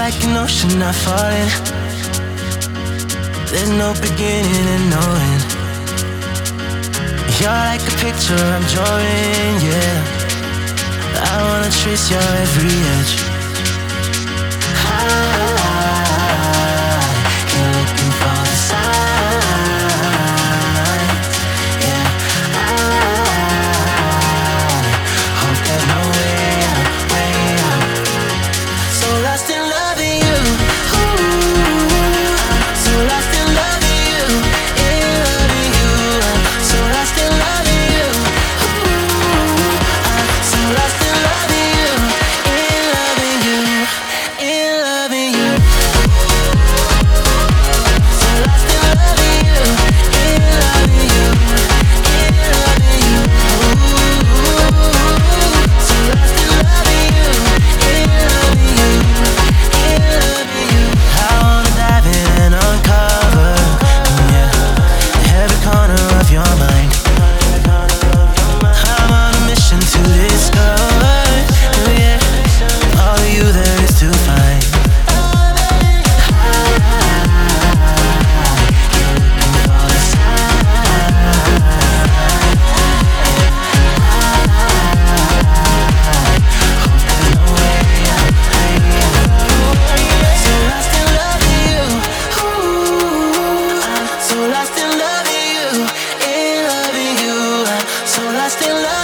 like an ocean, not falling. There's no beginning and no end. You're like a picture I'm drawing, yeah. I wanna trace your every edge. You're looking for the signs, yeah. I hope there's no way out, way out. So lost in loving you, ooh. So lost in loving you, in loving you. So lost in loving you, ooh. So lost in loving you, in loving you, in loving you. So lost in loving you, in loving you, in loving you. Ooh. So lost in loving you, in loving you, in loving you. I wanna dive in and uncover, yeah, every corner of your mind. I'm on a mission to discover, yeah, all of you there is to find. So lost in loving you, ooh. So lost in loving you, in loving you. So lost in love.